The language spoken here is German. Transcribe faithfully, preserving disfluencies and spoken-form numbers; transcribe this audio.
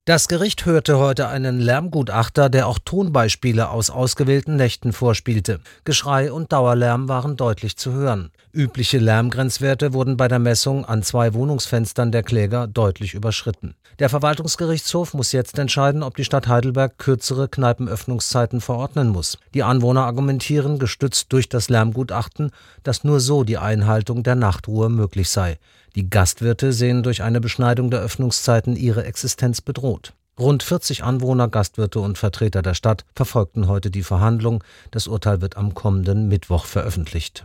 Das Gericht hörte heute einen Lärmgutachter, der auch Tonbeispiele aus ausgewählten Nächten vorspielte. Geschrei und Dauerlärm waren deutlich zu hören. Übliche Lärmgrenzwerte wurden bei der Messung an zwei Wohnungsfenstern der Kläger deutlich überschritten. Der Verwaltungsgerichtshof muss jetzt entscheiden, ob die Stadt Heidelberg kürzere Kneipenöffnungszeiten verordnen muss. Die Anwohner argumentieren, gestützt durch das Lärmgutachten, dass nur so die Einhaltung der Nachtruhe möglich sei. Die Gastwirte sehen durch eine Beschneidung der Öffnungszeiten ihre Existenz bedroht. Rund vierzig Anwohner, Gastwirte und Vertreter der Stadt verfolgten heute die Verhandlung. Das Urteil wird am kommenden Mittwoch veröffentlicht.